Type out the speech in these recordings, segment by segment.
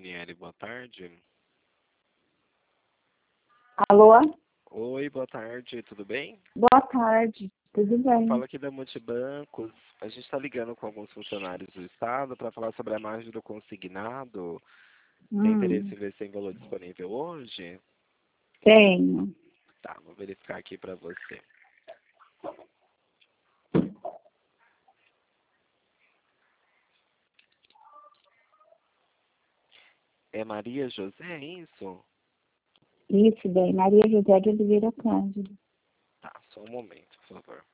Ronieri, boa tarde. Alô? Oi, boa tarde, tudo bem? Boa tarde, tudo bem? Fala aqui da Multibancos. A gente está ligando com alguns funcionários do Estado para falar sobre a margem do consignado. Tem interesse em ver se tem valor disponível hoje? Tenho. Tá, vou verificar aqui para você. É Maria José, é isso? Isso, bem, Maria José de Oliveira Cândido. Tá, só um momento, por favor.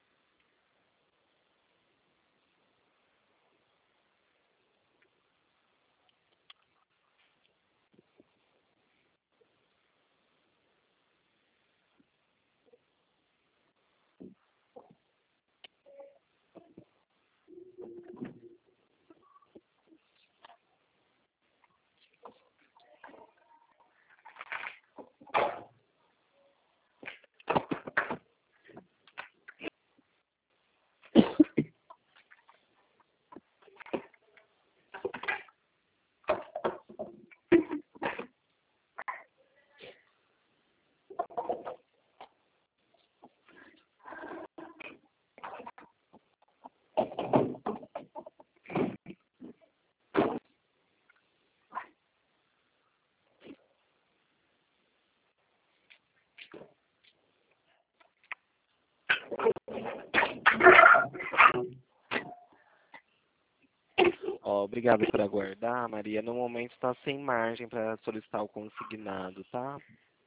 Ó, obrigado por aguardar, Maria. No momento está sem margem para solicitar o consignado, tá?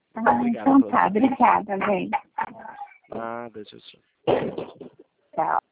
Obrigado Então pela tá, sua atenção. obrigada, bem. Nada, tchau, tchau. Tchau.